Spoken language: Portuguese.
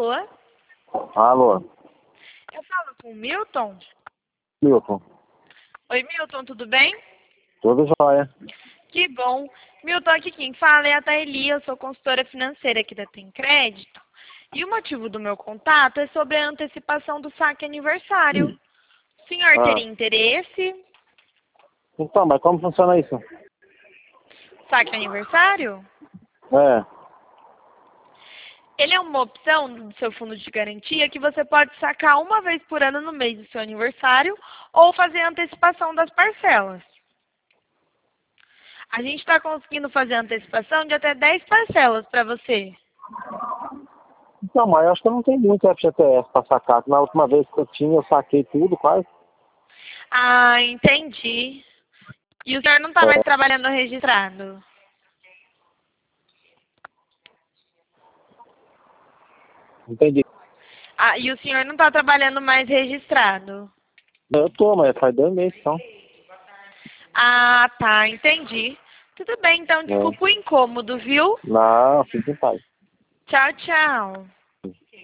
Alô? Alô, Eu falo com o Milton? Milton. Oi, Milton, tudo bem? Tudo jóia. Que bom. Milton, aqui quem fala é a Taeli, eu sou consultora financeira aqui da Tem Crédito. E o motivo do meu contato é sobre a antecipação do saque aniversário. O senhor Ah, teria interesse? então, mas como funciona isso? Saque aniversário? É, Ele é uma opção do seu fundo de garantia que você pode sacar uma vez por ano no mês do seu aniversário ou fazer a antecipação das parcelas. A gente está conseguindo fazer a antecipação de até 10 parcelas para você. então, mas eu acho que eu não tenho muito FGTS para sacar. Na última vez que eu tinha, eu saquei tudo, quase. Ah, entendi. E o senhor não está mais É, trabalhando registrado? entendi. Ah, e o senhor não está trabalhando mais registrado? Eu tô, mas faz 2 meses, então. Ah, tá, entendi. Tudo bem, então, É. desculpa o incômodo, viu? Não, fique em paz. Tchau, tchau.